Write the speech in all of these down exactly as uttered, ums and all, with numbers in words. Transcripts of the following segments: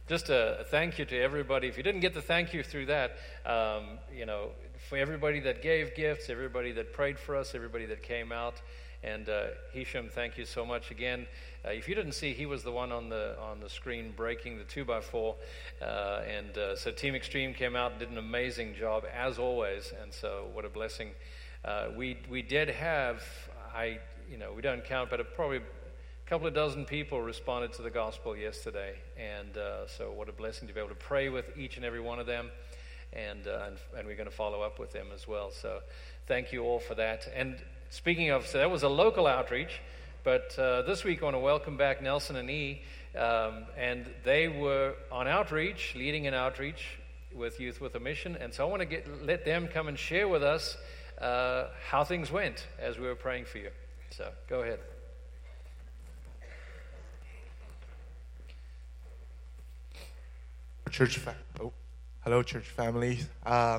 just a thank you to everybody. If you didn't get the thank you through that, um, you know, for everybody that gave gifts, everybody that prayed for us, everybody that came out. And uh, Hisham, thank you so much again. Uh, if you didn't see, he was the one on the on the screen breaking the two by four. Uh, and uh, so Team Extreme came out and did an amazing job, as always. And so what a blessing. Uh, we we did have, I you know, we don't count, but probably a couple of dozen people responded to the gospel yesterday. And uh, so what a blessing to be able to pray with each and every one of them. And, uh, and, and we're going to follow up with them as well. So thank you all for that. And speaking of, so that was a local outreach, but uh, this week I want to welcome back Nelson and E. Um, and they were on outreach, leading an outreach with Youth with a Mission. And so I want to get let them come and share with us uh, how things went as we were praying for you. So go ahead. Church fa- oh, hello, church family. Um,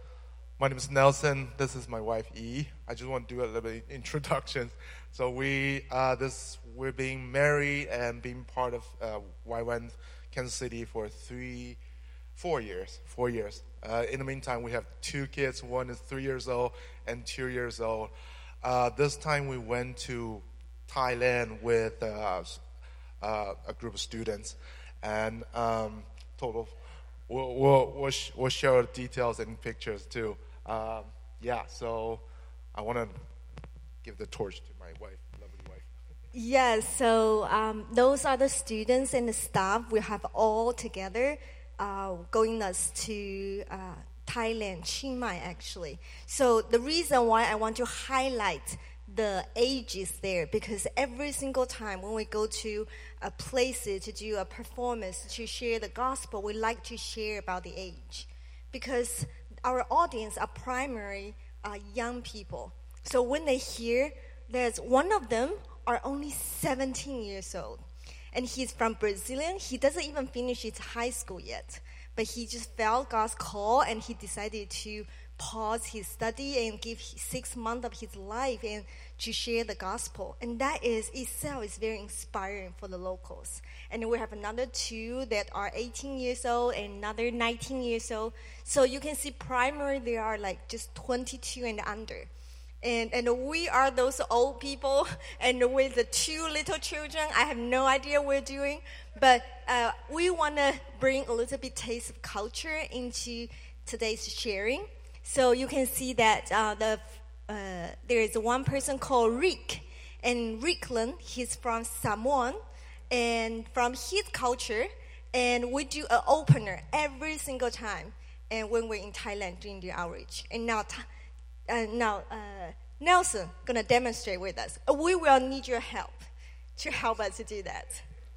My name is Nelson. This is my wife E. I just want to do a little bit introduction. So we uh, this we're being married and being part of uh, Y WAM Kansas City for three, four years. Four years. Uh, in the meantime, we have two kids. One is three years old and two years old. Uh, this time we went to Thailand with uh, uh, a group of students, and um, total. We'll, we'll, we'll, sh- we'll share details and pictures too. Um, yeah, so I want to give the torch to my wife, lovely wife. Yes, so um, those are the students and the staff we have all together uh, going us to uh, Thailand, Chiang Mai actually. So the reason why I want to highlight the ages there, because every single time when we go to a place to do a performance, to share the gospel, we like to share about the age, because our audience are primarily uh, young people. So when they hear, there's one of them are only seventeen years old, and he's from Brazilian. He doesn't even finish his high school yet, but he just felt God's call, and he decided to pause his study and give six months of his life and to share the gospel. And that is itself is very inspiring for the locals. And we have another two that are eighteen years old and another nineteen years old. So you can see primarily they are like just twenty-two and under. And and we are those old people, and with the two little children, I have no idea what we're doing. But uh, we want to bring a little bit taste of culture into today's sharing. So you can see that uh, the uh, there is one person called Rick, and Rickland, he's from Samoan, and from his culture, and we do an opener every single time, and when we're in Thailand doing the outreach. And now, uh, now uh, Nelson gonna demonstrate with us. We will need your help to help us to do that.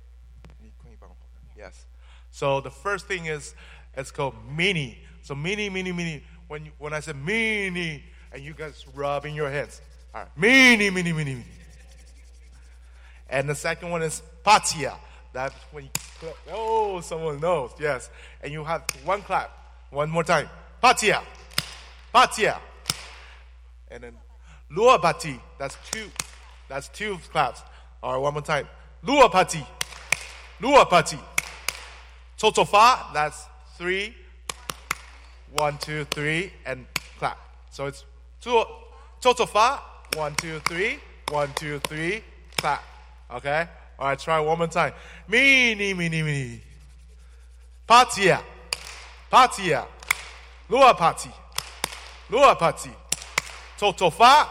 Yes. So the first thing is it's called mini. So mini, mini, mini. When you, when I say mini, and you guys rubbing your hands. All right, mini, mini, mini, mini. And the second one is patia. That's when you clap. Oh, someone knows. Yes. And you have one clap. One more time. Patia. Patia. And then luapati. That's two. That's two claps. All right, one more time. Luapati. Luapati. Totofa. That's three. One, two, three, and clap. So it's two, totofa. One, two, three. One, two, three. Clap. Okay? All right, try one more time. Mini, mini, mini. Patia. Patia. Luapati. Luapati. Totofa.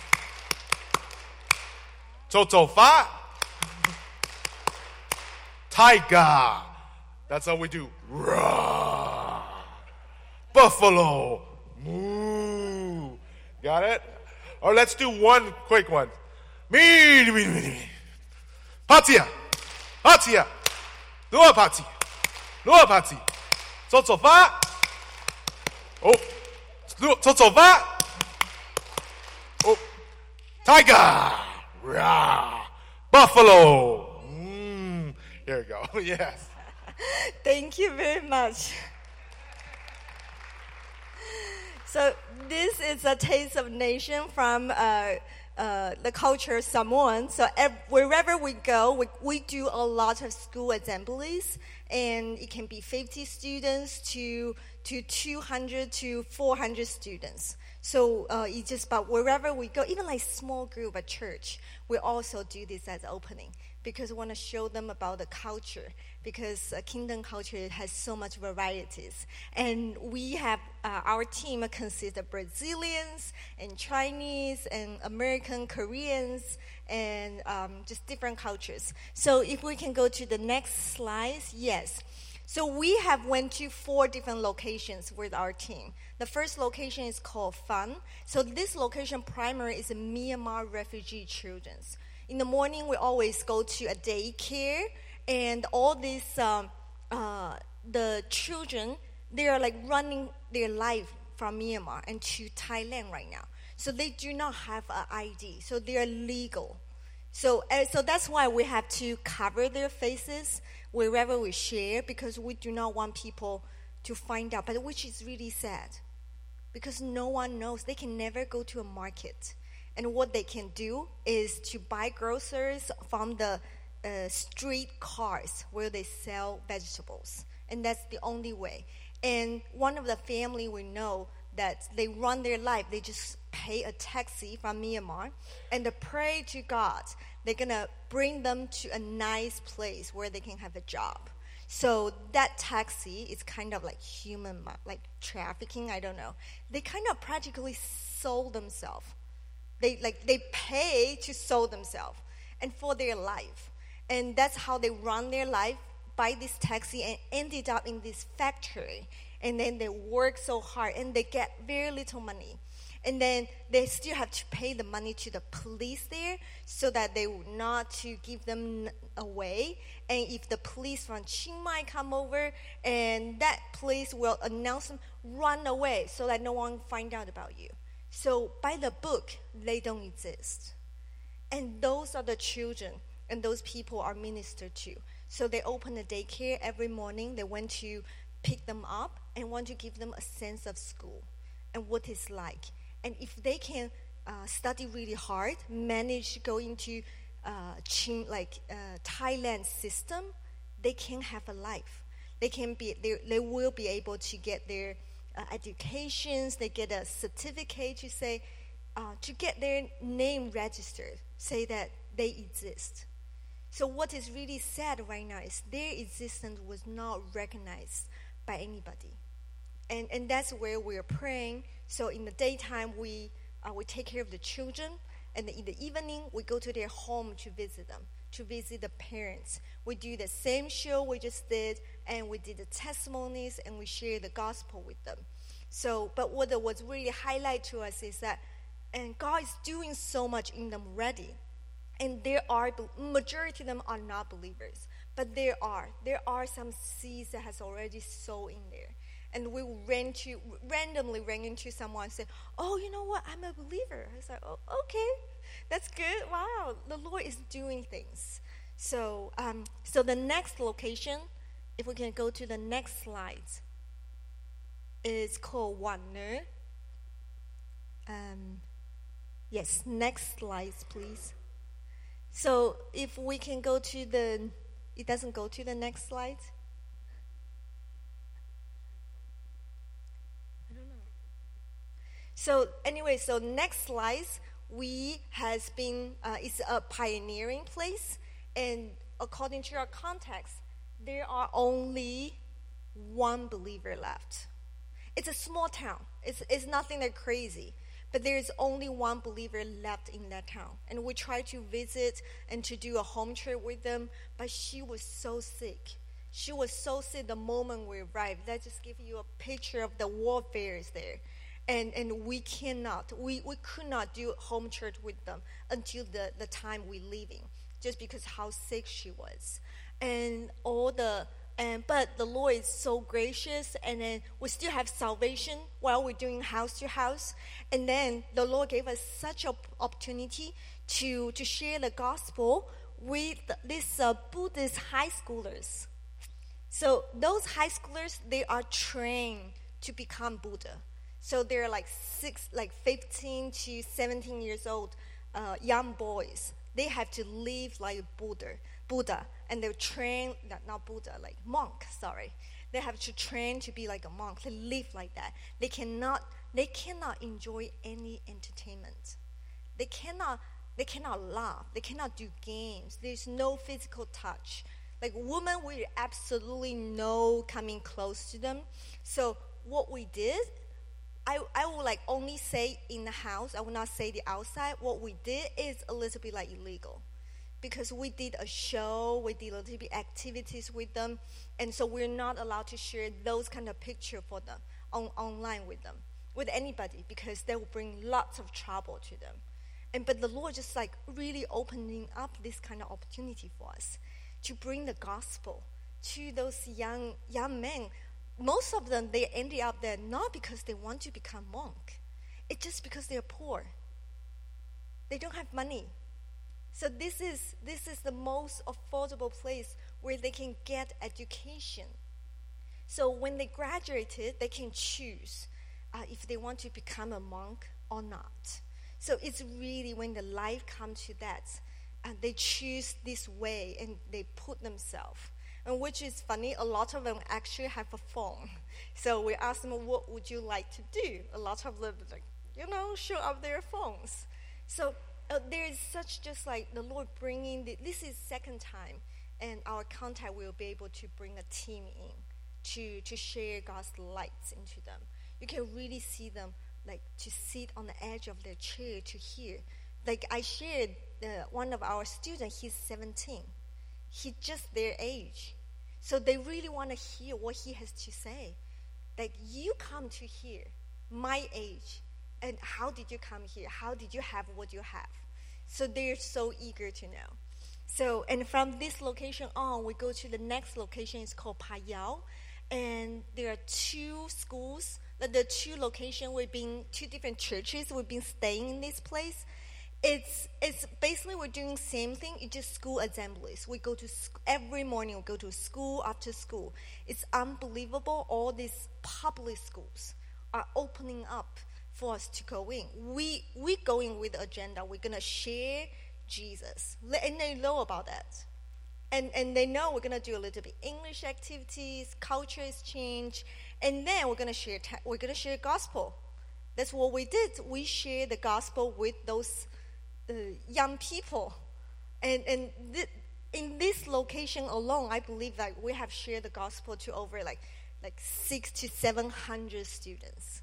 Totofa. Tiger. That's how we do. Roar. Buffalo. Moo. Got it? Or let's do one quick one. Me, me, me, me. Patia. Patia. Luapati. Luapati. Totofa. Oh. Totofa. Oh. Tiger. Rah. Buffalo. Mm. Here we go. Yes. Thank you very much. So this is a taste of nation from uh, uh, the culture Samoan. So ev- wherever we go, we, we do a lot of school assemblies, and it can be fifty students to to two hundred to four hundred students. So uh, it's just about wherever we go, even like small group at church, we also do this as opening because we want to show them about the culture, because uh, kingdom culture has so much varieties. And we have, uh, our team consists of Brazilians and Chinese and American, Koreans, and um, just different cultures. So if we can go to the next slide, yes. So we have went to four different locations with our team. The first location is called Fun. So this location primary is Myanmar refugee children. In the morning, we always go to a daycare, and all these, um, uh, the children, they are like running their life from Myanmar and to Thailand right now. So they do not have an I D, so they are legal. So, uh, so that's why we have to cover their faces wherever we share, because we do not want people to find out, but which is really sad, because no one knows. They can never go to a market. And what they can do is to buy groceries from the uh, street cars where they sell vegetables. And that's the only way. And one of the family we know that they run their life, they just pay a taxi from Myanmar and they pray to God. They're going to bring them to a nice place where they can have a job. So that taxi is kind of like human, like trafficking, I don't know. They kind of practically sold themselves. They like they pay to sell themselves and for their life. And that's how they run their life, by this taxi, and ended up in this factory. And then they work so hard and they get very little money. And then they still have to pay the money to the police there so that they will not to give them away. And if the police from Chiang Mai come over, and that police will announce them, run away so that no one find out about you. So by the book, they don't exist. And those are the children, and those people are ministered to. So they open a daycare every morning. They went to pick them up and want to give them a sense of school and what it's like. And if they can uh, study really hard, manage to go into uh, Ching, like uh, Thailand system, they can have a life. They can be. They, they will be able to get their uh, educations. They get a certificate to say, uh, to get their name registered, say that they exist. So what is really sad right now is their existence was not recognized by anybody. And and that's where we're praying. So in the daytime, we uh, we take care of the children. And in the evening, we go to their home to visit them, to visit the parents. We do the same show we just did, and we did the testimonies, and we share the gospel with them. So, but what was really highlight to us is that, and God is doing so much in them already. And there are, majority of them are not believers, but there are. There are some seeds that has already sown in there. And we ran to, randomly ran into someone and said, oh, you know what, I'm a believer. I was like, oh, okay, that's good. Wow, the Lord is doing things. So, um, so the next location, if we can go to the next slide, is called Wanner. Um, yes, next slide, please. So if we can go to the, it doesn't go to the next slide. I don't know. So anyway, so next slide, we has been, uh, it's a pioneering place. And according to our context, there are only one believer left. It's a small town. It's, it's nothing that crazy. But there's only one believer left in that town. And we tried to visit and to do a home trip with them, but she was so sick. She was so sick the moment we arrived. Let's just give you a picture of the warfares there. And and we cannot, we, we could not do home church with them until the, the time we leaving, just because how sick she was. And all the And but the Lord is so gracious, and then we still have salvation while we're doing house to house. And then the Lord gave us such an opportunity to, to share the gospel with these uh, Buddhist high schoolers. So those high schoolers, they are trained to become Buddha. So they're like six, like fifteen to seventeen years old, uh, young boys. They have to live like Buddha. Buddha. and they train, not, not Buddha, like monk, sorry. They have to train to be like a monk. They live like that. They cannot, they cannot enjoy any entertainment. They cannot, they cannot laugh. They cannot do games. There's no physical touch. Like women, we absolutely no coming close to them. So what we did, I, I will like only say in the house. I will not say the outside. What we did is a little bit like illegal, because we did a show, we did a little bit activities with them, and so we're not allowed to share those kind of picture for them on, online with them, with anybody, because they will bring lots of trouble to them. And but the Lord just like really opening up this kind of opportunity for us to bring the gospel to those young young men. Most of them, they ended up there not because they want to become monk. It's just because they're poor. They don't have money. So this is this is the most affordable place where they can get education. So when they graduated, they can choose uh, if they want to become a monk or not. So it's really when the life comes to that, and they choose this way and they put themselves. And which is funny, a lot of them actually have a phone. So we ask them, what would you like to do? A lot of them, like, you know, show up their phones. So uh, there is such just like the Lord bringing, the, this is second time, and our contact will be able to bring a team in to, to share God's lights into them. You can really see them like to sit on the edge of their chair to hear. Like I shared uh, one of our students, he's seventeen. He's just their age. So they really want to hear what he has to say. Like, you come to here, my age, and how did you come here? How did you have what you have? So they're so eager to know. So, and from this location on, we go to the next location. It's called Payao. And there are two schools. The two locations, we've been, two different churches, we've been staying in this place. It's it's basically we're doing the same thing. It's just school assemblies. We go to sc- every morning. We go to school after school. It's unbelievable. All these public schools are opening up for us to go in. We we go in with the agenda. We're gonna share Jesus, and they know about that, and and they know we're gonna do a little bit English activities, culture exchange, and then we're gonna share ta- we're gonna share gospel. That's what we did. We share the gospel with those. Uh, young people, and and th- in this location alone, I believe that we have shared the gospel to over like like six to seven hundred students.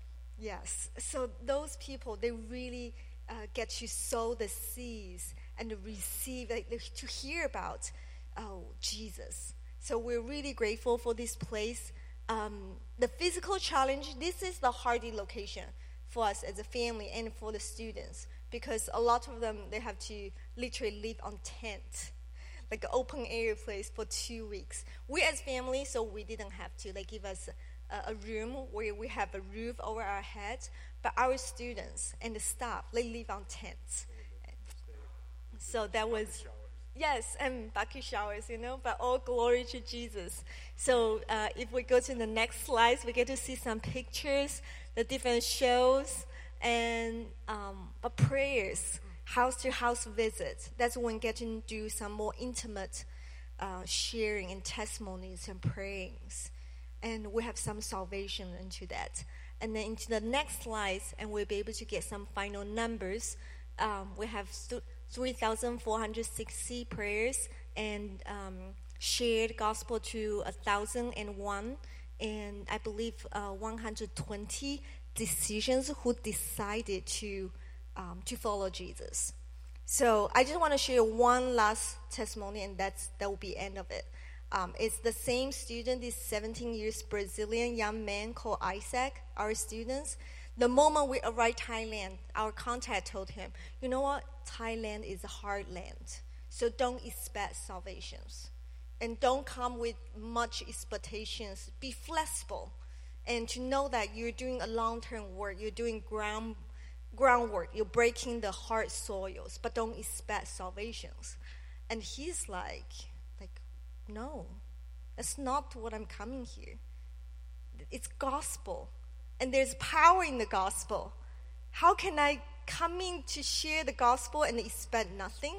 Yes, so those people, they really uh, get to sow the seeds and receive, like, to hear about oh Jesus. So we're really grateful for this place. Um, the physical challenge. This is the hardy location for us as a family and for the students. Because a lot of them, they have to literally live on tent, like an open air place for two weeks. We as family, so we didn't have to. They give us a, a room where we have a roof over our heads. But our students and the staff, they live on tents. So that was, yes, and bucket showers, you know, but all glory to Jesus. So uh, if we go to the next slides, we get to see some pictures, the different shows. And um, but prayers, house to house visits. That's when we get to do some more intimate uh, sharing and testimonies and prayings, and we have some salvation into that. And then into the next slides, and we'll be able to get some final numbers. Um, we have three thousand four hundred sixty prayers and um, shared gospel to a thousand and one, and I believe uh, one hundred twenty. Decisions who decided to um, to follow Jesus. So I just want to share one last testimony, and that's that will be the end of it. Um, it's the same student, this seventeen years Brazilian young man called Isaac, our students. The moment we arrived Thailand, our contact told him, you know what, Thailand is a hard land, so don't expect salvations, and don't come with much expectations. Be flexible. And to know that you're doing a long-term work, you're doing ground groundwork, you're breaking the hard soils, but don't expect salvations. And he's like, like, no, that's not what I'm coming here. It's gospel, and there's power in the gospel. How can I come in to share the gospel and expect nothing?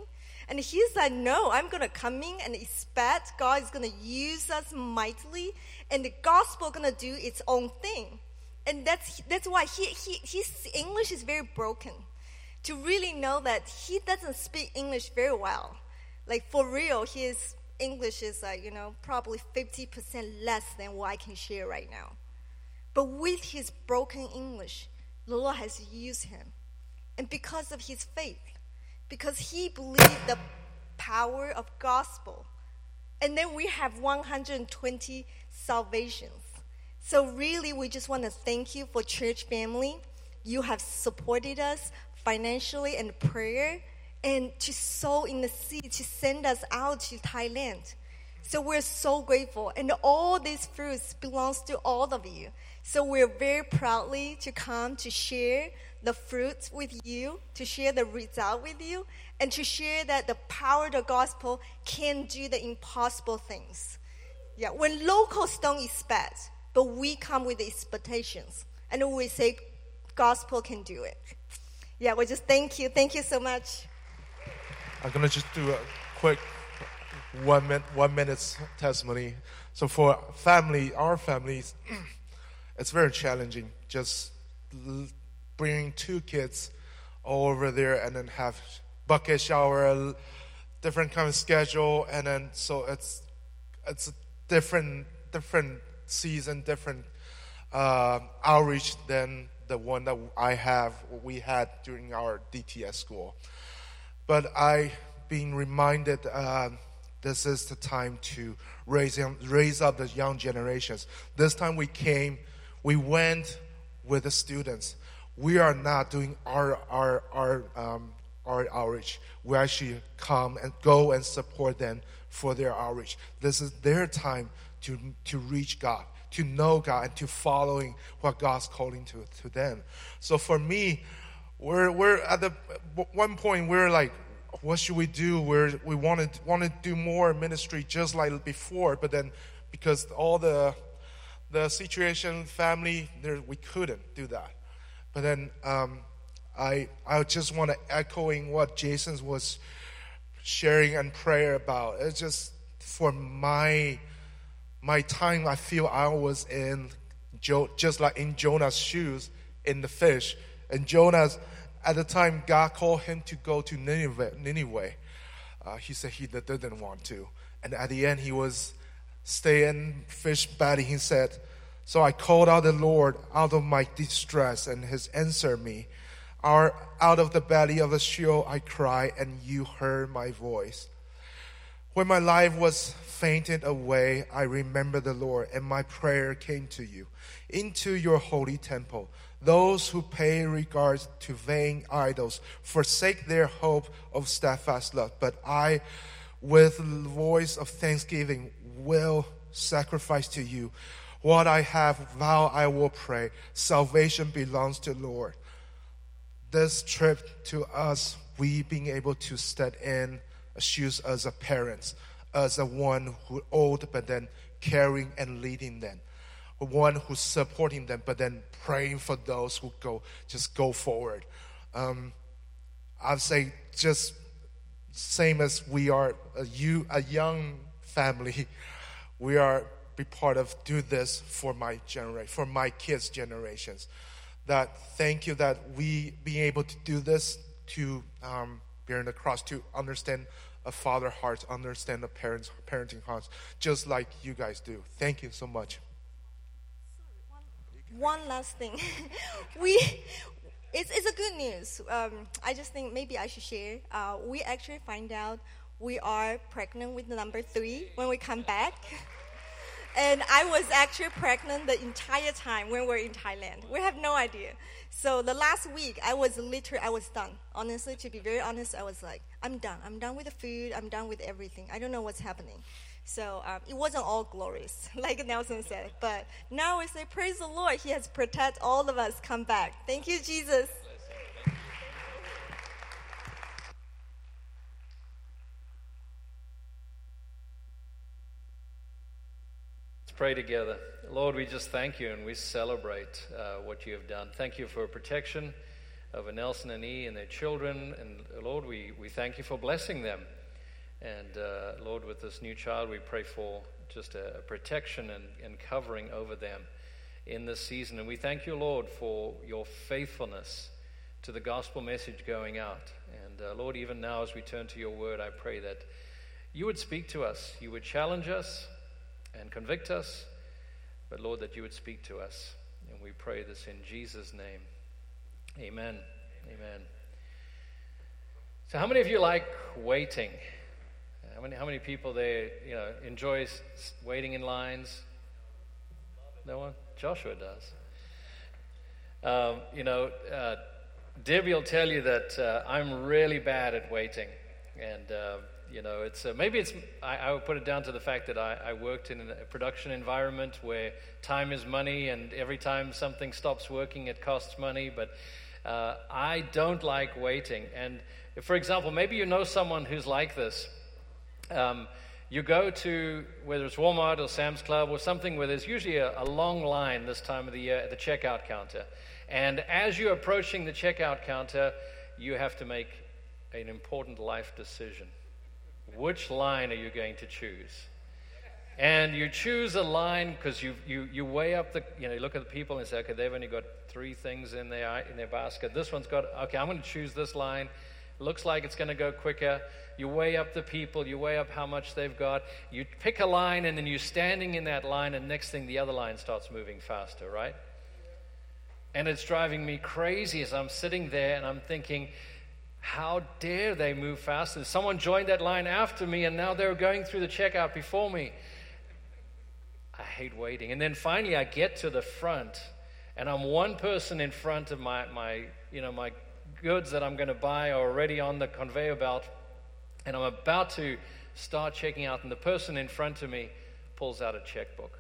And he's like, no, I'm going to come in and expect God is going to use us mightily, and the gospel going to do its own thing. And that's that's why he, he his English is very broken. To really know that he doesn't speak English very well. Like, for real, his English is, like, you know, probably fifty percent less than what I can share right now. But with his broken English, the Lord has used him. And because of his faith, because he believed the power of gospel. And then we have one hundred twenty salvations. So really, we just want to thank you for church family. You have supported us financially and prayer, and to sow in the seed, to send us out to Thailand. So we're so grateful. And all these fruits belongs to all of you. So we're very proudly to come to share the fruits with you, to share the result with you, and to share that the power of the gospel can do the impossible things. Yeah, when locals don't expect, but we come with the expectations, and we say, gospel can do it. Yeah, we just thank you. Thank you so much. I'm going to just do a quick one minute, one minute testimony. So for family, our families, it's very challenging. Just bringing two kids all over there and then have bucket shower, different kind of schedule, and then so it's it's a different different season, different uh, outreach than the one that I have, we had during our D T S school. But I being reminded uh, this is the time to raise raise up the young generations. This time we came, we went with the students. We are not doing our our our um, our outreach. We actually come and go and support them for their outreach. This is their time to to reach God, to know God, and to following what God's calling to to them. So for me, we're we're at the one point we're like, what should we do? We're we wanted want to do more ministry just like before, but then because all the the situation, family, there we couldn't do that. But then um, I I just want to echoing what Jason was sharing and prayer about. It's just for my my time. I feel I was in Jo- just like in Jonah's shoes in the fish, and Jonah's at the time God called him to go to Nineveh. Nineveh, uh, he said he didn't want to, and at the end he was staying fish belly. He said, so I called out the Lord out of my distress, and His answered me. Out of the belly of the Sheol I cried, and you heard my voice. When my life was fainted away, I remembered the Lord, and my prayer came to you, into your holy temple. Those who pay regard to vain idols forsake their hope of steadfast love, but I, with the voice of thanksgiving, will sacrifice to you. What I have vowed I will pray. Salvation belongs to the Lord. This trip to us, we being able to step in shoes as a parent, as a one who old, but then caring and leading them, one who's supporting them, but then praying for those who go, just go forward. Um, I'd say just same as we are a, you, a young family, we are be part of do this for my generation, for my kids' generations. That thank you that we be able to do this to um, bearing the cross, to understand a father heart, understand a parent's parenting hearts, just like you guys do. Thank you so much. One last thing, we it's it's a good news. Um, I just think maybe I should share. Uh, we actually find out we are pregnant with number three when we come back. And I was actually pregnant the entire time when we were in Thailand. We have no idea. So the last week, I was literally, I was done. Honestly, to be very honest, I was like, I'm done. I'm done with the food. I'm done with everything. I don't know what's happening. So um, it wasn't all glorious, like Nelson said. But now we say, praise the Lord. He has protected all of us come back. Thank you, Jesus. Pray together. Lord, we just thank you and we celebrate uh, what you have done. Thank you for protection of Nelson and E and their children. And Lord, we, we thank you for blessing them And uh, Lord, with this new child, we pray for just a, a protection and, and covering over them in this season. And we thank you, Lord, for your faithfulness to the gospel message going out. And uh, Lord, even now as we turn to your word, I pray that you would speak to us, you would challenge us and convict us, but Lord, that you would speak to us. And we pray this in Jesus' name. Amen. Amen. So how many of you like waiting? How many, how many people there, you know, enjoy s- waiting in lines? No one? Joshua does. Um, you know, uh, Debbie will tell you that uh, I'm really bad at waiting. And, uh, you know, it's uh, maybe it's, I, I would put it down to the fact that I, I worked in a production environment where time is money, and every time something stops working, it costs money. But uh, I don't like waiting. And, for example, maybe you know someone who's like this. Um, you go to, whether it's Walmart or Sam's Club or something where there's usually a, a long line this time of the year at the checkout counter. And as you're approaching the checkout counter, you have to make an important life decision. Which line are you going to choose? And you choose a line because you, you, you weigh up the, you know, you look at the people and say, okay, they've only got three things in their, in their basket. This one's got, okay, I'm going to choose this line. Looks like it's going to go quicker. You weigh up the people, you weigh up how much they've got. You pick a line, and then you're standing in that line, and next thing, the other line starts moving faster, right? And it's driving me crazy as I'm sitting there, and I'm thinking, how dare they move faster? Someone joined that line after me, and now they're going through the checkout before me. I hate waiting. And then finally, I get to the front, and I'm one person in front of my, my you know, my goods that I'm going to buy are already on the conveyor belt, and I'm about to start checking out, and the person in front of me pulls out a checkbook.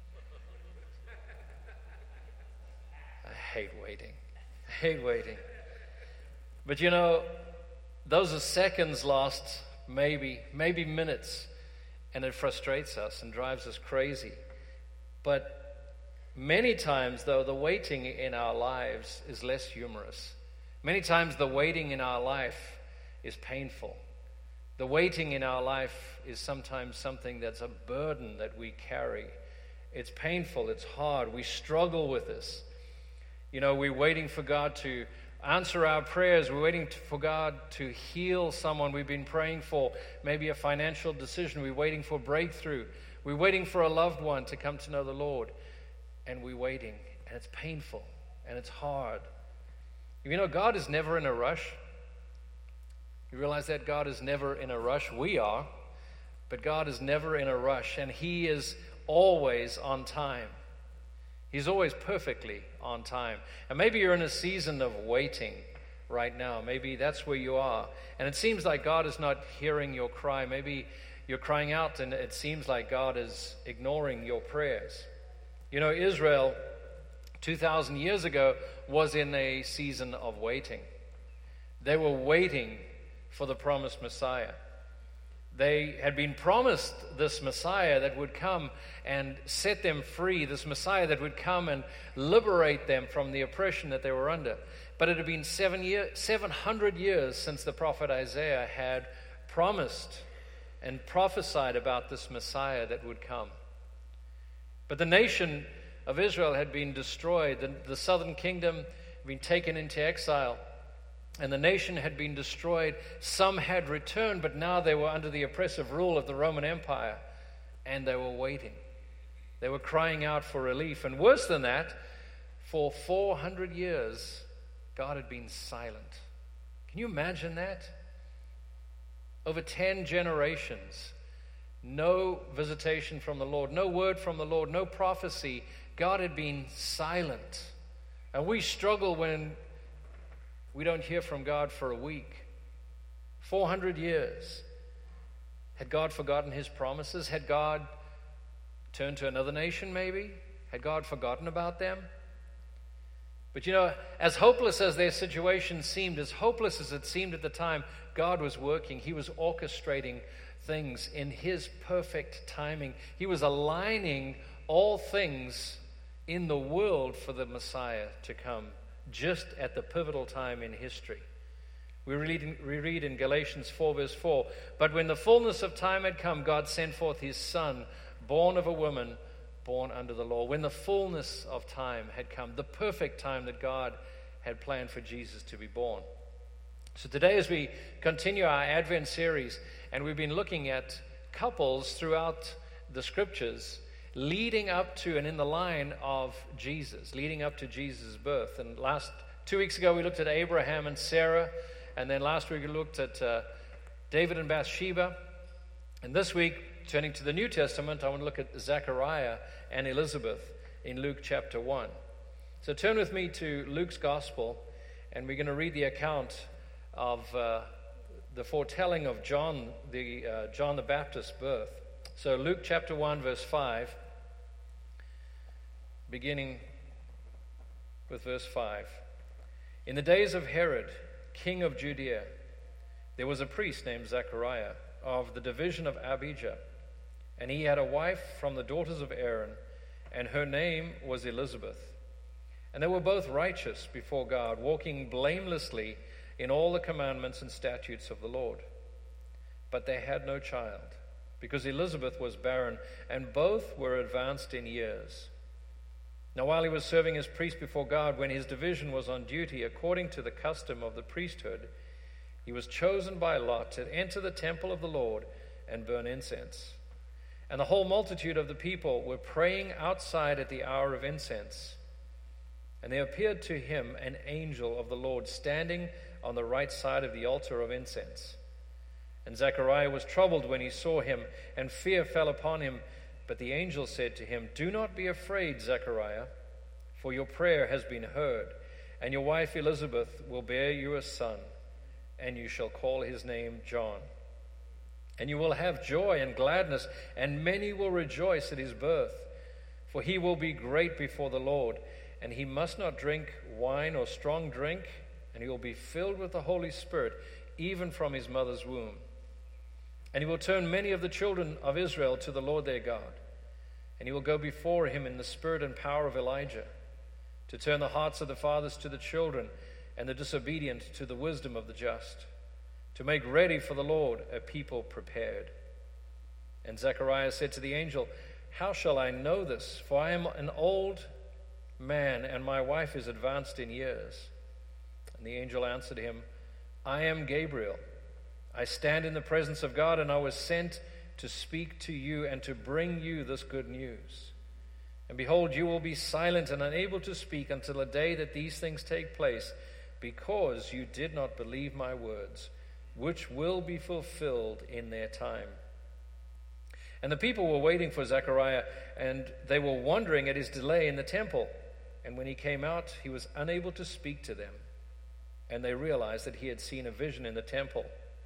I hate waiting. I hate waiting. But you know, those are seconds lost, maybe, maybe minutes, and it frustrates us and drives us crazy. But many times, though, the waiting in our lives is less humorous. Many times the waiting in our life is painful. The waiting in our life is sometimes something that's a burden that we carry. It's painful, it's hard, we struggle with this. You know, we're waiting for God to answer our prayers, we're waiting for God to heal someone we've been praying for, maybe a financial decision, we're waiting for breakthrough, we're waiting for a loved one to come to know the Lord, and we're waiting, and it's painful, and it's hard. You know, God is never in a rush. You realize that God is never in a rush? We are, but God is never in a rush, and He is always on time. He's always perfectly on time. And maybe you're in a season of waiting right now. Maybe that's where you are. And it seems like God is not hearing your cry. Maybe you're crying out, and it seems like God is ignoring your prayers. You know, Israel two thousand years ago was in a season of waiting. They were waiting for the promised Messiah. They had been promised this Messiah that would come and set them free, this Messiah that would come and liberate them from the oppression that they were under. But it had been seven year, seven hundred years since the prophet Isaiah had promised and prophesied about this Messiah that would come. But the nation of Israel had been destroyed. The, the southern kingdom had been taken into exile, and the nation had been destroyed. Some had returned, but now they were under the oppressive rule of the Roman Empire, and they were waiting. They were crying out for relief. And worse than that, for four hundred years, God had been silent. Can you imagine that? Over ten generations, no visitation from the Lord, no word from the Lord, no prophecy. God had been silent. And we struggle when we don't hear from God for a week. four hundred years. Had God forgotten His promises? Had God turned to another nation maybe? Had God forgotten about them? But you know, as hopeless as their situation seemed, as hopeless as it seemed at the time, God was working. He was orchestrating things in His perfect timing. He was aligning all things in the world for the Messiah to come just at the pivotal time in history. We read, in, we read in Galatians four, verse four, "But when the fullness of time had come, God sent forth his Son, born of a woman, born under the law." When the fullness of time had come, the perfect time that God had planned for Jesus to be born. So today, as we continue our Advent series, and we've been looking at couples throughout the scriptures leading up to and in the line of Jesus, leading up to Jesus' birth. And last two weeks ago, we looked at Abraham and Sarah. And then last week, we looked at uh, David and Bathsheba. And this week, turning to the New Testament, I want to look at Zechariah and Elizabeth in Luke chapter one. So turn with me to Luke's Gospel, and we're going to read the account of uh, the foretelling of John the uh, John the Baptist's birth. So Luke chapter one, verse five, beginning with verse five. "In the days of Herod, king of Judea, there was a priest named Zechariah of the division of Abijah, and he had a wife from the daughters of Aaron, and her name was Elizabeth. And they were both righteous before God, walking blamelessly in all the commandments and statutes of the Lord. But they had no child, because Elizabeth was barren, and both were advanced in years. Now while he was serving as priest before God, when his division was on duty according to the custom of the priesthood, he was chosen by Lot to enter the temple of the Lord and burn incense. And the whole multitude of the people were praying outside at the hour of incense. And there appeared to him an angel of the Lord standing on the right side of the altar of incense. And Zechariah was troubled when he saw him, and fear fell upon him. But the angel said to him, 'Do not be afraid, Zechariah, for your prayer has been heard, and your wife Elizabeth will bear you a son, and you shall call his name John. And you will have joy and gladness, and many will rejoice at his birth, for he will be great before the Lord, and he must not drink wine or strong drink, and he will be filled with the Holy Spirit, even from his mother's womb. And he will turn many of the children of Israel to the Lord their God. And he will go before him in the spirit and power of Elijah, to turn the hearts of the fathers to the children, and the disobedient to the wisdom of the just, to make ready for the Lord a people prepared.' And Zechariah said to the angel, 'How shall I know this? For I am an old man, and my wife is advanced in years.' And the angel answered him, 'I am Gabriel. I stand in the presence of God, and I was sent to speak to you and to bring you this good news. And behold, you will be silent and unable to speak until the day that these things take place, because you did not believe my words, which will be fulfilled in their time.' And the people were waiting for Zechariah, and they were wondering at his delay in the temple. And when he came out, he was unable to speak to them. And they realized that he had seen a vision in the temple.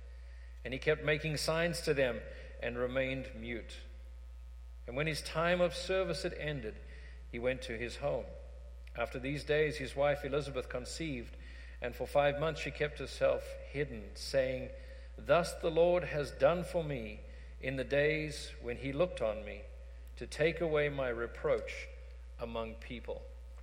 And he kept making signs to them and remained mute. And when his time of service had ended, he went to his home. After these days, his wife Elizabeth conceived, and for five months she kept herself hidden, saying, 'Thus the Lord has done for me in the days when he looked on me, to take away my reproach among people.'"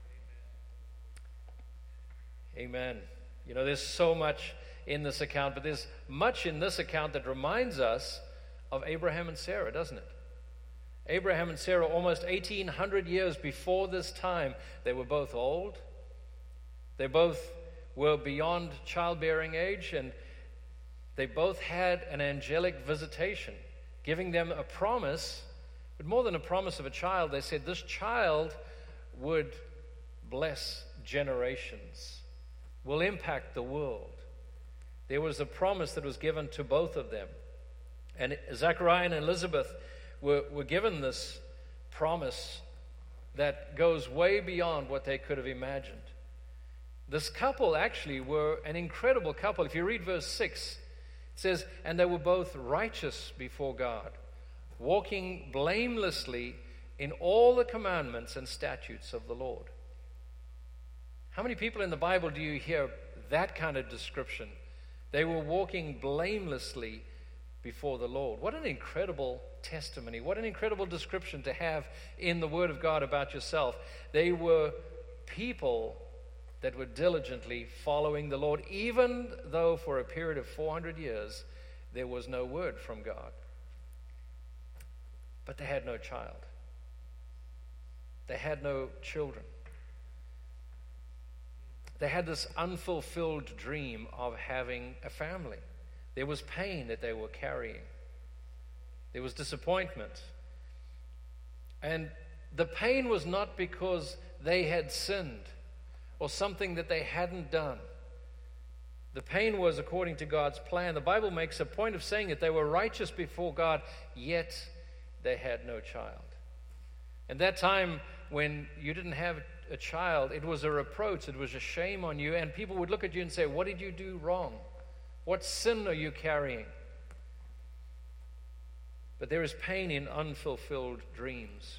Amen. You know, there's so much in this account, but there's much in this account that reminds us of Abraham and Sarah, doesn't it? Abraham and Sarah, almost eighteen hundred years before this time, they were both old. They both were beyond childbearing age, and they both had an angelic visitation, giving them a promise, but more than a promise of a child. They said this child would bless generations, will impact the world. There was a promise that was given to both of them. And Zechariah and Elizabeth were, were given this promise that goes way beyond what they could have imagined. This couple actually were an incredible couple. If you read verse six, it says, "And they were both righteous before God, walking blamelessly in all the commandments and statutes of the Lord." How many people in the Bible do you hear that kind of description? They were walking blamelessly before the Lord. What an incredible testimony. What an incredible description to have in the Word of God about yourself. They were people that were diligently following the Lord, even though for a period of four hundred years there was no word from God. But they had no child. They had no children. They had this unfulfilled dream of having a family. There was pain that they were carrying. There was disappointment. And the pain was not because they had sinned or something that they hadn't done. The pain was according to God's plan. The Bible makes a point of saying that they were righteous before God, yet they had no child. And that time when you didn't have a child, it was a reproach, it was a shame on you, and people would look at you and say, what did you do wrong? What sin are you carrying? But there is pain in unfulfilled dreams.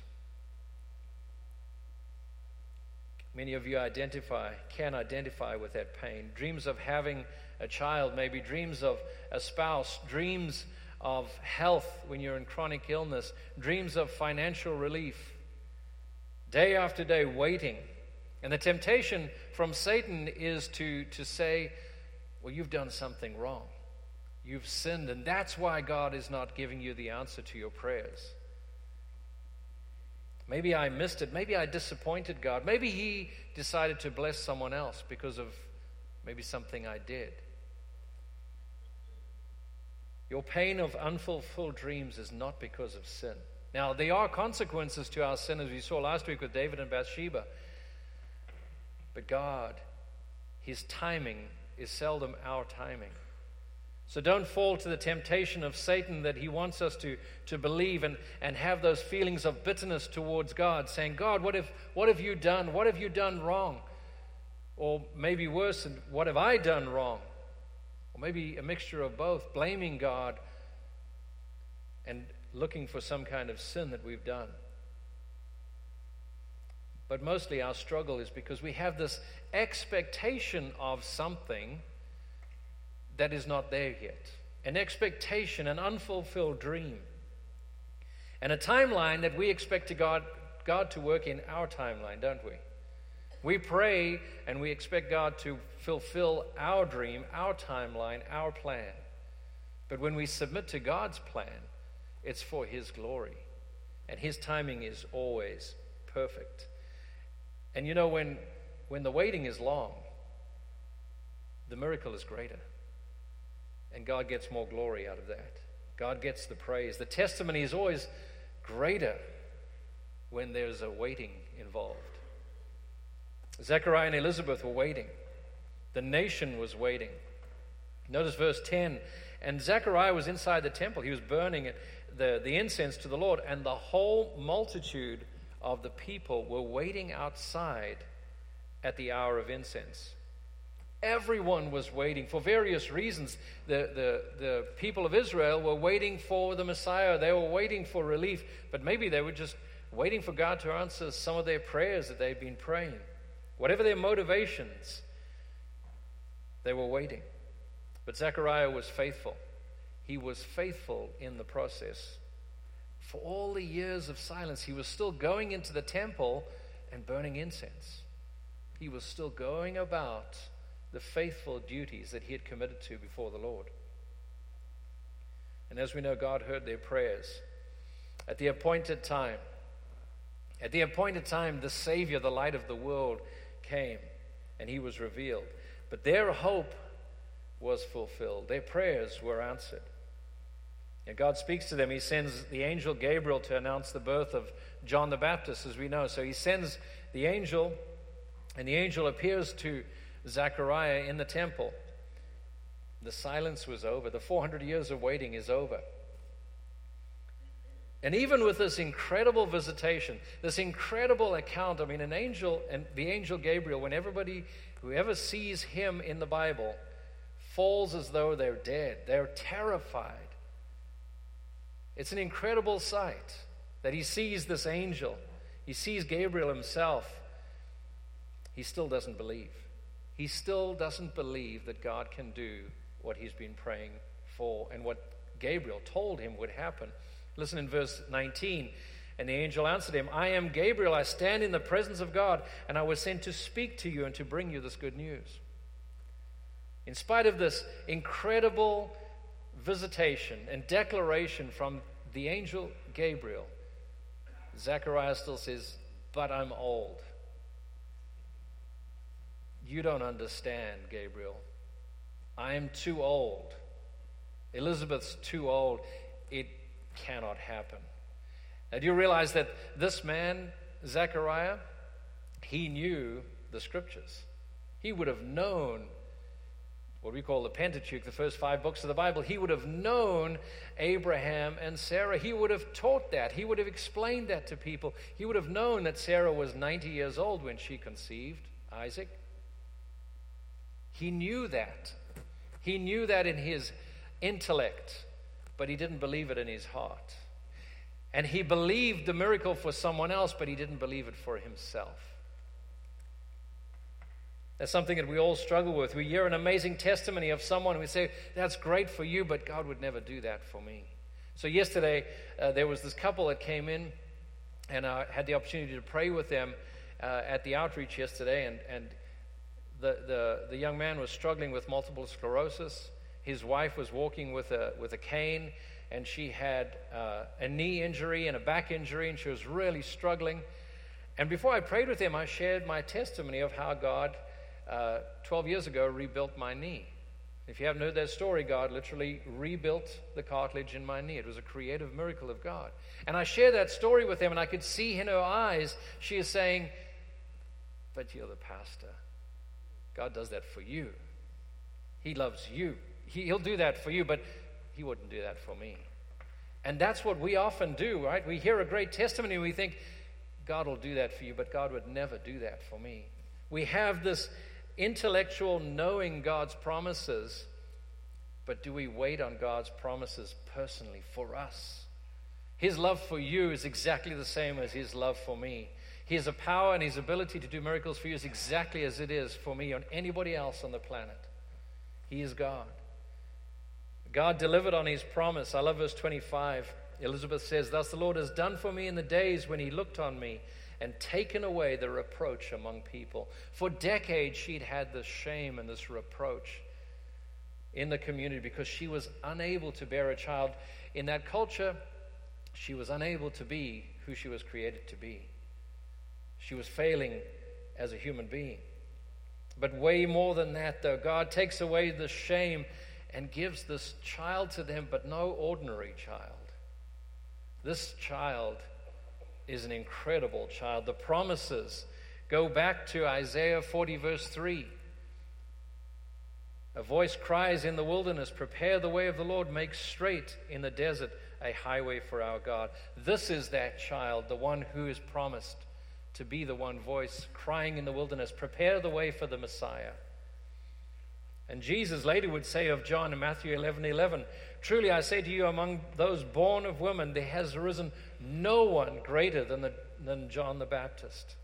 Many of you identify, can identify with that pain. Dreams of having a child, maybe dreams of a spouse, dreams of health when you're in chronic illness, dreams of financial relief. Day after day waiting. And the temptation from Satan is to, to say, well, you've done something wrong. You've sinned, and that's why God is not giving you the answer to your prayers. Maybe I missed it. Maybe I disappointed God. Maybe He decided to bless someone else because of maybe something I did. Your pain of unfulfilled dreams is not because of sin. Now, there are consequences to our sin, as we saw last week with David and Bathsheba. But God, His timing is seldom our timing. So don't fall to the temptation of Satan that he wants us to, to believe and, and have those feelings of bitterness towards God, saying, God, what have, what have you done? What have you done wrong? Or maybe worse, what have I done wrong? Or maybe a mixture of both, blaming God and looking for some kind of sin that we've done. But mostly our struggle is because we have this expectation of something that is not there yet. An expectation, an unfulfilled dream. And a timeline that we expect to God, God to work in our timeline, don't we? We pray and we expect God to fulfill our dream, our timeline, our plan. But when we submit to God's plan, it's for His glory. And His timing is always perfect. And you know, when, when the waiting is long, the miracle is greater. And God gets more glory out of that. God gets the praise. The testimony is always greater when there's a waiting involved. Zechariah and Elizabeth were waiting. The nation was waiting. Notice verse ten. And Zechariah was inside the temple. He was burning it, the, the incense to the Lord. And the whole multitude of the people were waiting outside at the hour of incense. Everyone was waiting for various reasons. The, the, the people of Israel were waiting for the Messiah. They were waiting for relief. But maybe they were just waiting for God to answer some of their prayers that they'd been praying. Whatever their motivations, they were waiting. But Zechariah was faithful. He was faithful in the process. For all the years of silence, he was still going into the temple and burning incense. He was still going about the faithful duties that he had committed to before the Lord. And as we know, God heard their prayers. At the appointed time, at the appointed time, the Savior, the light of the world, came, and He was revealed. But their hope was fulfilled. Their prayers were answered. And God speaks to them. He sends the angel Gabriel to announce the birth of John the Baptist, as we know. So He sends the angel, and the angel appears to Zechariah in the temple. The silence was over. The four hundred years of waiting is over. And even with this incredible visitation, this incredible account, I mean, an angel, and the angel Gabriel, when everybody, whoever sees him in the Bible, falls as though they're dead. They're terrified. It's an incredible sight that he sees this angel. He sees Gabriel himself. He still doesn't believe. He still doesn't believe that God can do what he's been praying for and what Gabriel told him would happen. Listen in verse nineteen. And the angel answered him, I am Gabriel. I stand in the presence of God, and I was sent to speak to you and to bring you this good news. In spite of this incredible visitation and declaration from the angel Gabriel, Zechariah still says, but I'm old. You don't understand, Gabriel. I am too old. Elizabeth's too old. It cannot happen. Now, do you realize that this man, Zechariah, he knew the scriptures. He would have known what we call the Pentateuch, the first five books of the Bible. He would have known Abraham and Sarah. He would have taught that. He would have explained that to people. He would have known that Sarah was ninety years old when she conceived Isaac. He knew that. He knew that in his intellect, but he didn't believe it in his heart. And he believed the miracle for someone else, but he didn't believe it for himself. That's something that we all struggle with. We hear an amazing testimony of someone, and we say, that's great for you, but God would never do that for me. So yesterday, uh, there was this couple that came in, and I had the opportunity to pray with them uh, at the outreach yesterday, and, and the, the, the young man was struggling with multiple sclerosis. His wife was walking with a, with a cane, and she had uh, a knee injury and a back injury, and she was really struggling. And before I prayed with them, I shared my testimony of how God, uh, twelve years ago, rebuilt my knee. If you haven't heard that story, God literally rebuilt the cartilage in my knee. It was a creative miracle of God. And I shared that story with them, and I could see in her eyes, she is saying, but you're the pastor. God does that for you. He loves you. He, he'll do that for you, but He wouldn't do that for me. And that's what we often do, right? We hear a great testimony and we think, God will do that for you, but God would never do that for me. We have this intellectual knowing God's promises, but do we wait on God's promises personally for us? His love for you is exactly the same as His love for me. His power and His ability to do miracles for you is exactly as it is for me or anybody else on the planet. He is God. God delivered on His promise. I love verse twenty-five. Elizabeth says, thus the Lord has done for me in the days when He looked on me and taken away the reproach among people. For decades she'd had this shame and this reproach in the community because she was unable to bear a child. In that culture, she was unable to be who she was created to be. She was failing as a human being. But way more than that, though, God takes away the shame and gives this child to them, but no ordinary child. This child is an incredible child. The promises go back to Isaiah forty, verse three. A voice cries in the wilderness, prepare the way of the Lord, make straight in the desert a highway for our God. This is that child, the one who is promised to be the one voice crying in the wilderness, prepare the way for the Messiah. And Jesus later would say of John in Matthew eleven eleven, truly I say to you, among those born of women, there has arisen no one greater than, the, than John the Baptist.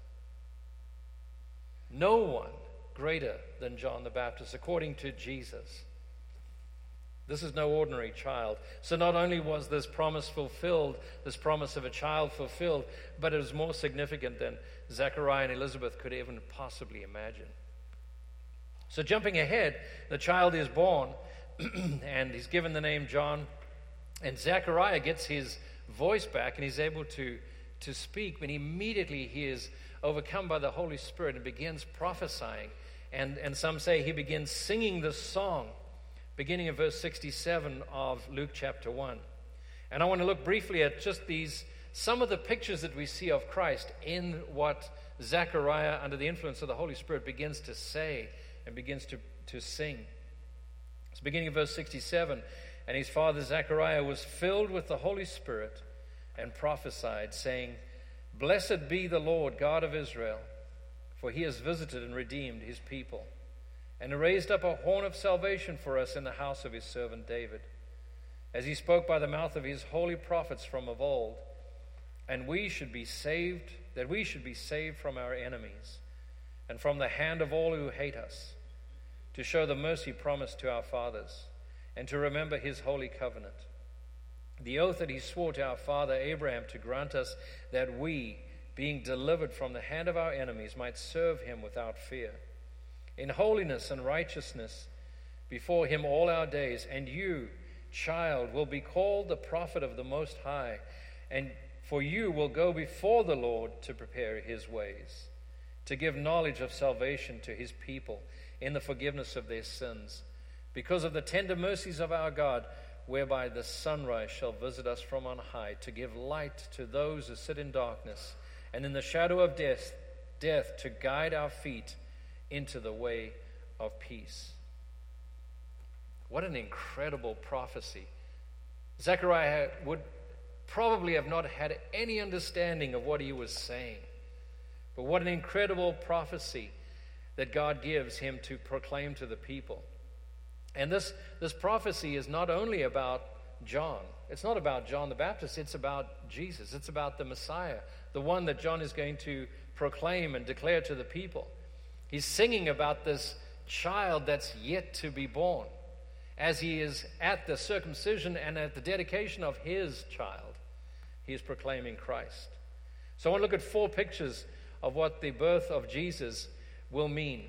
No one greater than John the Baptist, according to Jesus. This is no ordinary child. So not only was this promise fulfilled, this promise of a child fulfilled, but it was more significant than Zechariah and Elizabeth could even possibly imagine. So jumping ahead, the child is born, and he's given the name John, and Zechariah gets his voice back, and he's able to, to speak, but immediately he is overcome by the Holy Spirit and begins prophesying, and, and some say he begins singing this song, beginning in verse sixty-seven of Luke chapter one. And I want to look briefly at just these, some of the pictures that we see of Christ in what Zechariah, under the influence of the Holy Spirit, begins to say and begins to, to sing. It's beginning of verse sixty-seven. And his father Zechariah was filled with the Holy Spirit and prophesied, saying, blessed be the Lord God of Israel, for he has visited and redeemed his people, and raised up a horn of salvation for us in the house of his servant David, as he spoke by the mouth of his holy prophets from of old, and we should be saved, that we should be saved from our enemies, and from the hand of all who hate us, to show the mercy promised to our fathers, and to remember his holy covenant, the oath that he swore to our father Abraham to grant us that we, being delivered from the hand of our enemies, might serve him without fear, in holiness and righteousness before him all our days. And you, child, will be called the prophet of the Most High, and for you will go before the Lord to prepare his ways, to give knowledge of salvation to his people in the forgiveness of their sins, because of the tender mercies of our God, whereby the sunrise shall visit us from on high, to give light to those who sit in darkness and in the shadow of death, death to guide our feet into the way of peace. What an incredible prophecy. Zechariah would probably have not had any understanding of what he was saying. But what an incredible prophecy that God gives him to proclaim to the people. And this, this prophecy is not only about John. It's not about John the Baptist. It's about Jesus. It's about the Messiah, the one that John is going to proclaim and declare to the people. He's singing about this child that's yet to be born, as he is at the circumcision and at the dedication of his child. He is proclaiming Christ. So I want to look at four pictures of what the birth of Jesus will mean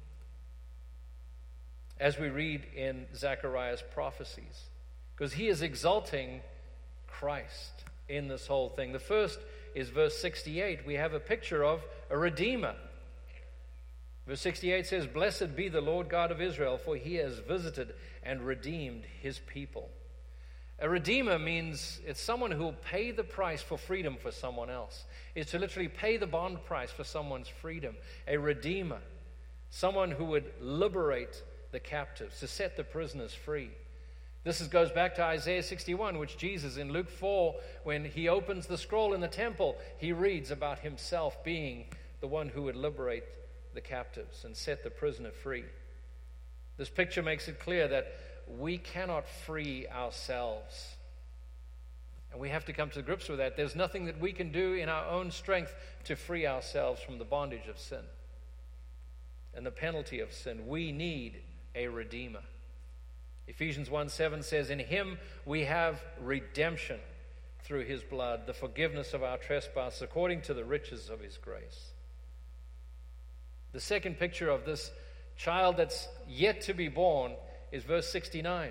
as we read in Zechariah's prophecies, because he is exalting Christ in this whole thing. The first is verse sixty-eight. We have a picture of a redeemer. Verse sixty-eight says, "Blessed be the Lord God of Israel, for he has visited and redeemed his people." A redeemer means it's someone who will pay the price for freedom for someone else. It's to literally pay the bond price for someone's freedom. A redeemer, someone who would liberate the captives, to set the prisoners free. This is, goes back to Isaiah sixty-one, which Jesus in Luke four, when he opens the scroll in the temple, he reads about himself being the one who would liberate the captives and set the prisoner free. This picture makes it clear that we cannot free ourselves. And we have to come to grips with that. There's nothing that we can do in our own strength to free ourselves from the bondage of sin and the penalty of sin. We need a redeemer. Ephesians one seven says, "In him we have redemption through his blood, the forgiveness of our trespasses according to the riches of his grace." The second picture of this child that's yet to be born is verse sixty-nine.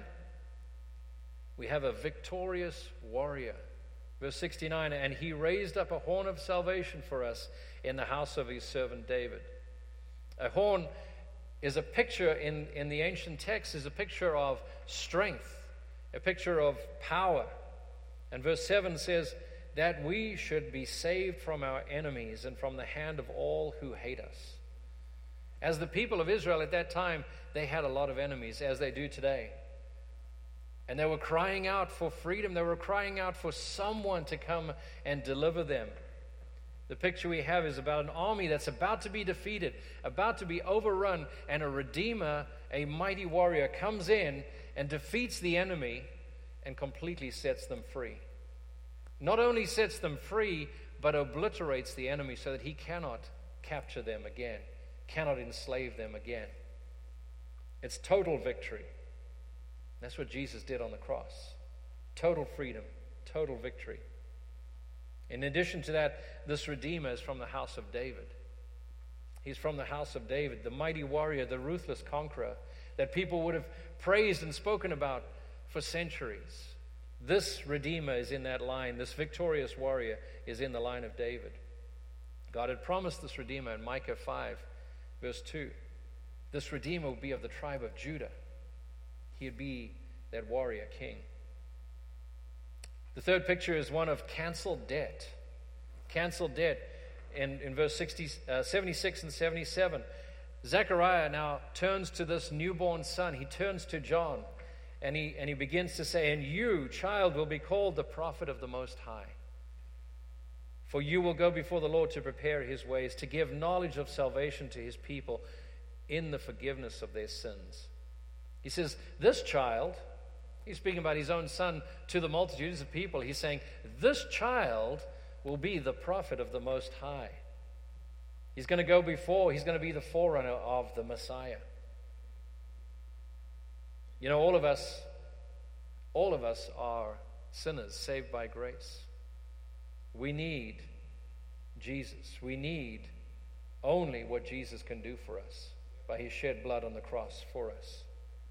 We have a victorious warrior. Verse sixty-nine, "And he raised up a horn of salvation for us in the house of his servant David." A horn is a picture in, in the ancient text, is a picture of strength, a picture of power. And verse seven says that we should be saved from our enemies and from the hand of all who hate us. As the people of Israel at that time, they had a lot of enemies, as they do today. And they were crying out for freedom. They were crying out for someone to come and deliver them. The picture we have is about an army that's about to be defeated, about to be overrun, and a redeemer, a mighty warrior, comes in and defeats the enemy and completely sets them free. Not only sets them free, but obliterates the enemy so that he cannot capture them again, cannot enslave them again. It's total victory. That's what Jesus did on the cross. Total freedom, total victory. In addition to that, this Redeemer is from the house of David. He's from the house of David, the mighty warrior, the ruthless conqueror that people would have praised and spoken about for centuries. This Redeemer is in that line. This victorious warrior is in the line of David. God had promised this Redeemer in Micah five, verse two. This Redeemer would be of the tribe of Judah. He'd be that warrior king. The third picture is one of canceled debt. Canceled debt in, in verse sixty, uh, seventy-six and seventy-seven. Zechariah now turns to this newborn son. He turns to John, and he, and he begins to say, "And you, child, will be called the prophet of the Most High. For you will go before the Lord to prepare his ways, to give knowledge of salvation to his people in the forgiveness of their sins." He says, this child, he's speaking about his own son to the multitudes of people. He's saying, this child will be the prophet of the Most High. He's going to go before, he's going to be the forerunner of the Messiah. You know, all of us, all of us are sinners saved by grace. We need Jesus. We need only what Jesus can do for us by his shed blood on the cross for us.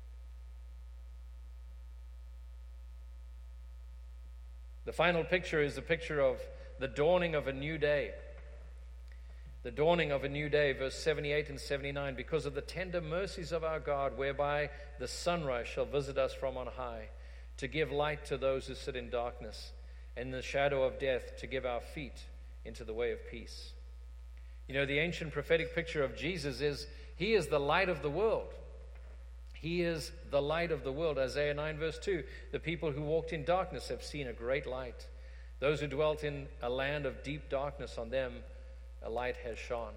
The final picture is the picture of the dawning of a new day. The dawning of a new day, verse seventy-eight and seventy-nine, because of the tender mercies of our God, whereby the sunrise shall visit us from on high, to give light to those who sit in darkness, and in the shadow of death, to give our feet into the way of peace. You know, the ancient prophetic picture of Jesus is, he is the light of the world. He is the light of the world. Isaiah nine verse two, the people who walked in darkness have seen a great light. Those who dwelt in a land of deep darkness, on them a light has shone.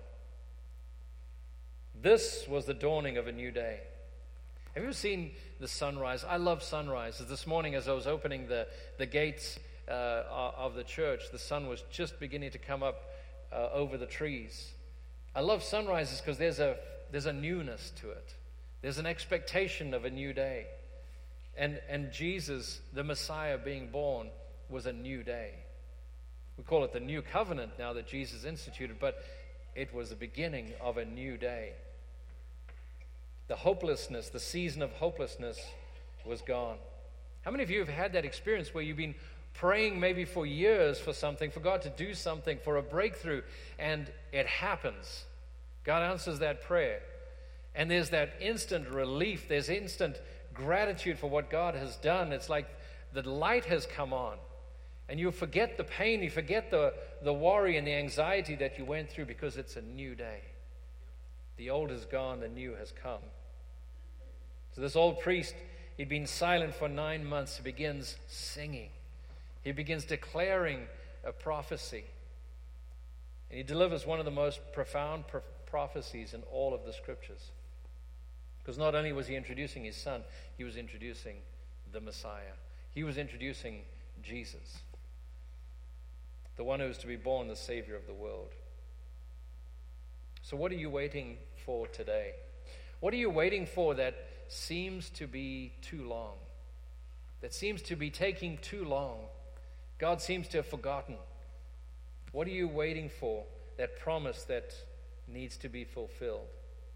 This was the dawning of a new day. Have you ever seen the sunrise? I love sunrises. This morning as I was opening the, the gates uh, of the church, the sun was just beginning to come up uh, over the trees. I love sunrises because there's a, there's a newness to it. There's an expectation of a new day. And, and Jesus, the Messiah being born, was a new day. We call it the new covenant now that Jesus instituted, but it was the beginning of a new day. The hopelessness, the season of hopelessness was gone. How many of you have had that experience where you've been praying maybe for years for something, for God to do something, for a breakthrough, and it happens? God answers that prayer. And there's that instant relief. There's instant gratitude for what God has done. It's like the light has come on. And you forget the pain, you forget the, the worry and the anxiety that you went through because it's a new day. The old is gone, the new has come. So this old priest, he'd been silent for nine months. He begins singing. He begins declaring a prophecy. And he delivers one of the most profound pro- prophecies in all of the scriptures. Because not only was he introducing his son, he was introducing the Messiah. He was introducing Jesus, the one who is to be born, the Savior of the world. So what are you waiting for today? What are you waiting for that seems to be too long? That seems to be taking too long? God seems to have forgotten. What are you waiting for? That promise that needs to be fulfilled.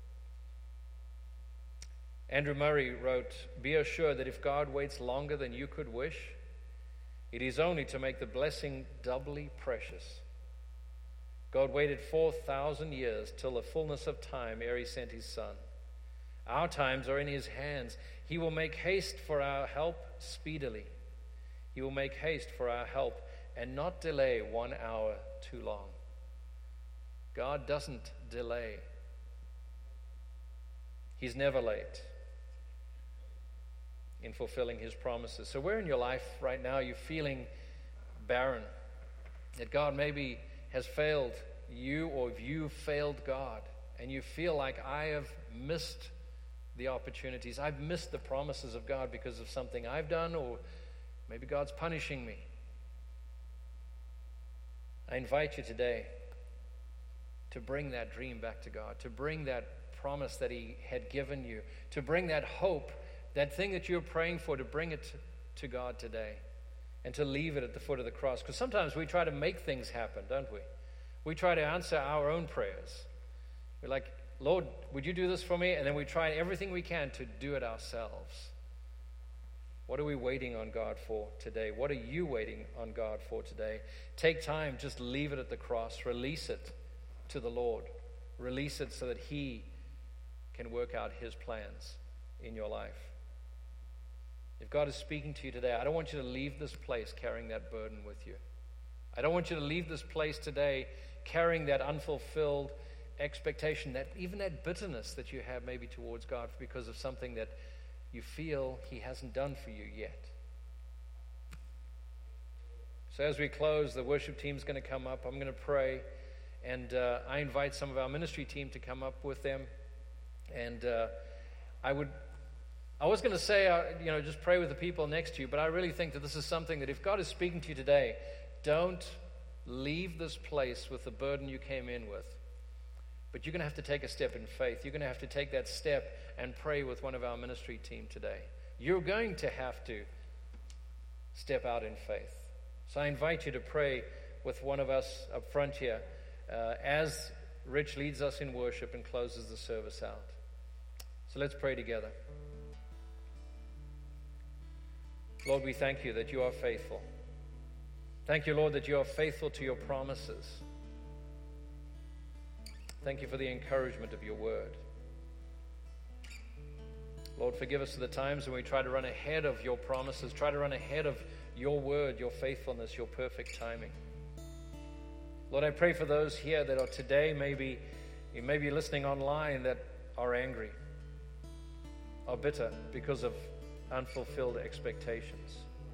Andrew Murray wrote, "Be assured that if God waits longer than you could wish, it is only to make the blessing doubly precious. God waited four thousand years till the fullness of time ere he sent his son. Our times are in his hands. He will make haste for our help speedily. He will make haste for our help and not delay one hour too long." God doesn't delay. He's never late in fulfilling his promises. So where in your life right now you're feeling barren, that God maybe has failed you, or if you failed God and you feel like, I have missed the opportunities, I've missed the promises of God because of something I've done, or maybe God's punishing me. I invite you today to bring that dream back to God, to bring that promise that he had given you, to bring that hope, that thing that you're praying for, to bring it to God today and to leave it at the foot of the cross. Because sometimes we try to make things happen, don't we? We try to answer our own prayers. We're like, Lord, would you do this for me? And then we try everything we can to do it ourselves. What are we waiting on God for today? What are you waiting on God for today? Take time, just leave it at the cross. Release it to the Lord. Release it so that he can work out his plans in your life. If God is speaking to you today, I don't want you to leave this place carrying that burden with you. I don't want you to leave this place today carrying that unfulfilled expectation, that even that bitterness that you have maybe towards God because of something that you feel he hasn't done for you yet. So as we close, the worship team is going to come up. I'm going to pray, and uh, I invite some of our ministry team to come up with them. And uh, I would, I was going to say, uh, you know, just pray with the people next to you, but I really think that this is something that if God is speaking to you today, don't leave this place with the burden you came in with. But you're going to have to take a step in faith. You're going to have to take that step and pray with one of our ministry team today. You're going to have to step out in faith. So I invite you to pray with one of us up front here uh, as Rich leads us in worship and closes the service out. So let's pray together. Lord, we thank you that you are faithful. Thank you, Lord, that you are faithful to your promises. Thank you for the encouragement of your word. Lord, forgive us for the times when we try to run ahead of your promises, try to run ahead of your word, your faithfulness, your perfect timing. Lord, I pray for those here that are today, maybe you may be listening online, that are angry, are bitter because of unfulfilled expectations.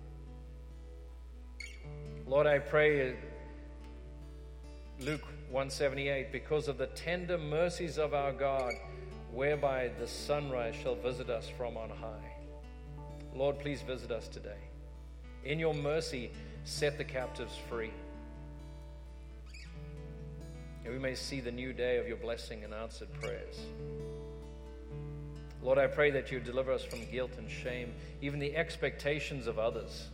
Lord, I pray, Luke one seventy-eight, because of the tender mercies of our God, whereby the sunrise shall visit us from on high. Lord, please visit us today. In your mercy, set the captives free. And we may see the new day of your blessing and answered prayers. Lord, I pray that you deliver us from guilt and shame, even the expectations of others,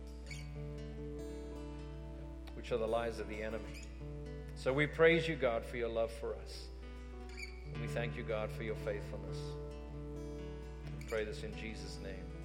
which are the lies of the enemy. So we praise you, God, for your love for us. And we thank you, God, for your faithfulness. We pray this in Jesus' name.